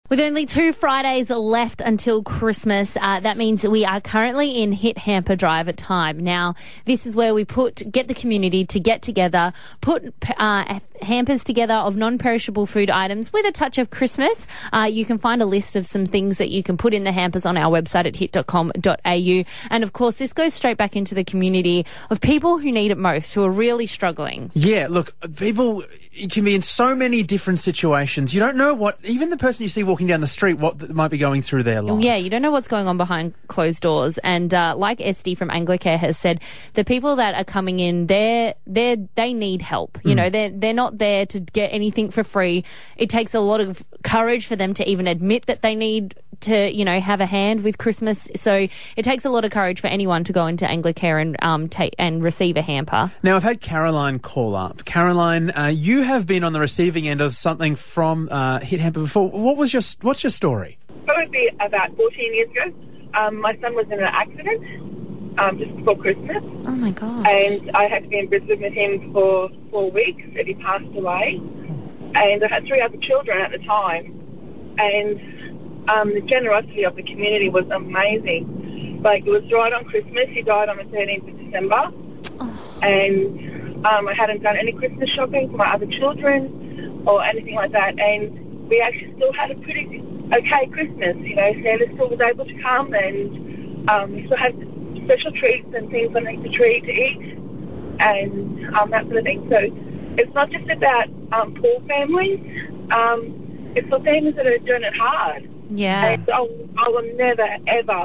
With only 2 Fridays left until Christmas, that means we are currently in Hit Hamper Drive time. Now, this is where we get the community to get together, put hampers together of non-perishable food items with a touch of Christmas. You can find a list of some things that you can put in the hampers on our website at hit.com.au. And of course, this goes straight back into the community of people who need it most, who are really struggling. Yeah, look, people can be in so many different situations. You don't know even the person you see walking down the street, what might be going through their life. Yeah, you don't know what's going on behind closed doors. And like Esty from Anglicare has said, the people that are coming in, they need help. You know, they're not there to get anything for free. It takes a lot of courage for them to even admit that they need to, have a hand with Christmas. So it takes a lot of courage for anyone to go into Anglicare and receive a hamper. Now, I've had Caroline call up. Caroline, you have been on the receiving end of something from Hit Hamper before. What's your story? Probably about 14 years ago. My son was in an accident just before Christmas. Oh, my God. And I had to be in Brisbane with him for 4 weeks, and he passed away. And I had 3 other children at the time. And the generosity of the community was amazing. Like, it was right on Christmas. He died on the 13th of December. Oh. And I hadn't done any Christmas shopping for my other children or anything like that. And we actually still had a pretty okay Christmas. Santa still was able to come, and we still had special treats and things underneath the tree to eat and that sort of thing. So it's not just about poor families. It's for families that are doing it hard. Yeah. And I will never, ever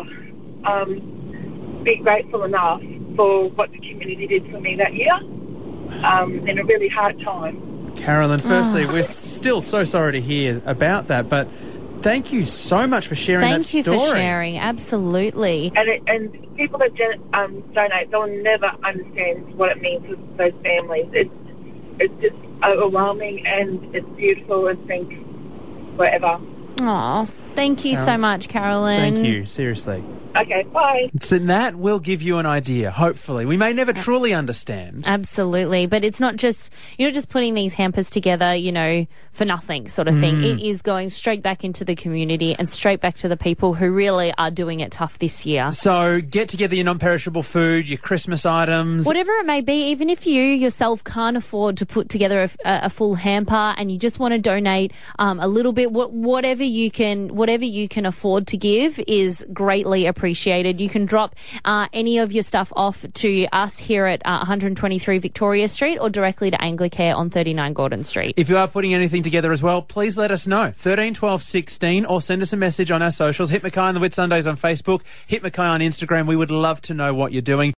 be grateful enough for what the community did for me that year in a really hard time. Carolyn, firstly, we're still so sorry to hear about that, but thank you so much for sharing that story. Thank you for sharing, absolutely. And people that donate, they'll never understand what it means to those families. It's just overwhelming, and it's beautiful, and thanks forever. Oh, thank you so much, Carolyn. Thank you, seriously. Okay, bye. So that will give you an idea, hopefully. We may never truly understand. Absolutely. But it's not just, you're not just putting these hampers together, for nothing sort of thing. It is going straight back into the community and straight back to the people who really are doing it tough this year. So get together your non-perishable food, your Christmas items. Whatever it may be, even if you yourself can't afford to put together a full hamper and you just want to donate a little bit, whatever you can afford to give is greatly appreciated. You can drop any of your stuff off to us here at 123 Victoria Street or directly to Anglicare on 39 Gordon Street. If you are putting anything together as well, please let us know. 13 12 16 or send us a message on our socials. Hit Mackay on the Whitsundays on Facebook. Hit Mackay on Instagram. We would love to know what you're doing.